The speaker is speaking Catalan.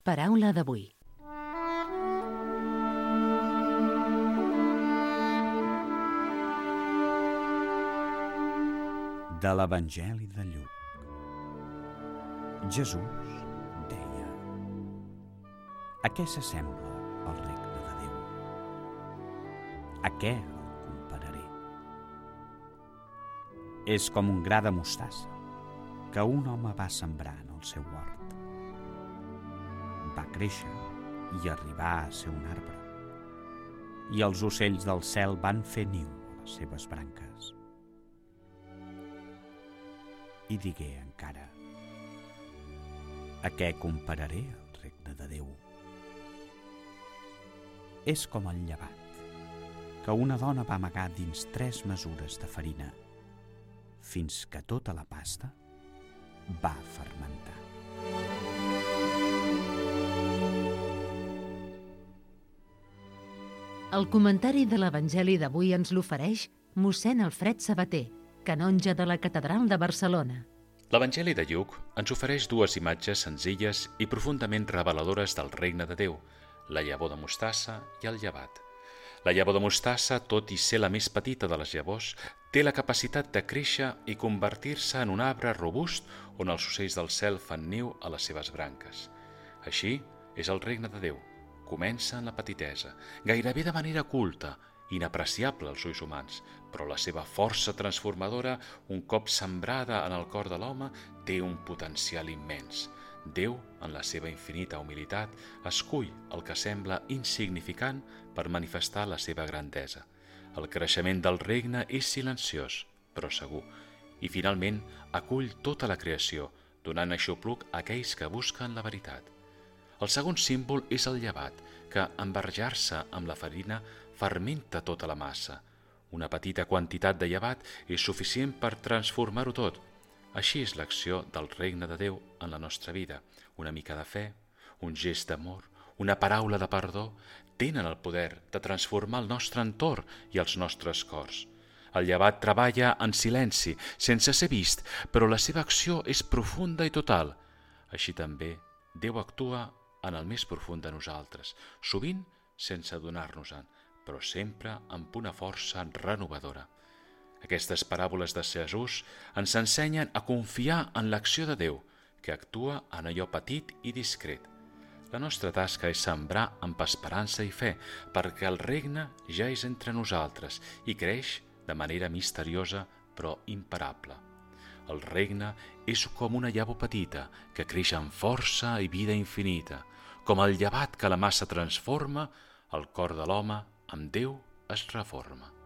Paraula d'avui. De l'Evangeli de Lluc. Jesús deia: a què s'assembla el regne de Déu? A què el compararé? És com un gra de mostassa que un home va sembrar en el seu hort. Va créixer i arribar a ser un arbre, i els ocells del cel van fer niu a les seves branques. I digué encara: a què compararé el regne de Déu? És com el llevat que una dona va amagar dins 3 mesures de farina fins que tota la pasta va fermentar. El comentari de l'Evangeli d'avui ens l'ofereix mossèn Alfred Sabater, canonge de la Catedral de Barcelona. L'Evangeli de Lluc ens ofereix 2 imatges senzilles i profundament reveladores del regne de Déu, la llavor de mostassa i el llevat. La llavor de mostassa, tot i ser la més petita de les llavors, té la capacitat de créixer i convertir-se en un arbre robust on els ocells del cel fan niu a les seves branques. Així és el regne de Déu. Comença en la petitesa, gairebé de manera oculta, inapreciable als ulls humans, però la seva força transformadora, un cop sembrada en el cor de l'home, té un potencial immens. Déu, en la seva infinita humilitat, escull el que sembla insignificant per manifestar la seva grandesa. El creixement del regne és silenciós, però segur, i finalment acull tota la creació, donant aixopluc a aquells que busquen la veritat. El segon símbol és el llevat, que, en barrejar-se amb la farina, fermenta tota la massa. Una petita quantitat de llevat és suficient per transformar-ho tot. Així és l'acció del regne de Déu en la nostra vida. Una mica de fe, un gest d'amor, una paraula de perdó, tenen el poder de transformar el nostre entorn i els nostres cors. El llevat treballa en silenci, sense ser vist, però la seva acció és profunda i total. Així també, Déu actua en el més profund de nosaltres, sovint sense adonar-nos-en, però sempre amb una força renovadora. Aquestes paràboles de Jesús ens ensenyen a confiar en l'acció de Déu, que actua en allò petit i discret. La nostra tasca és sembrar amb esperança i fe, perquè el regne ja és entre nosaltres i creix de manera misteriosa però imparable. El regne és com una llavor petita que creix amb força i vida infinita. Com el llevat que la massa transforma, el cor de l'home amb Déu es reforma.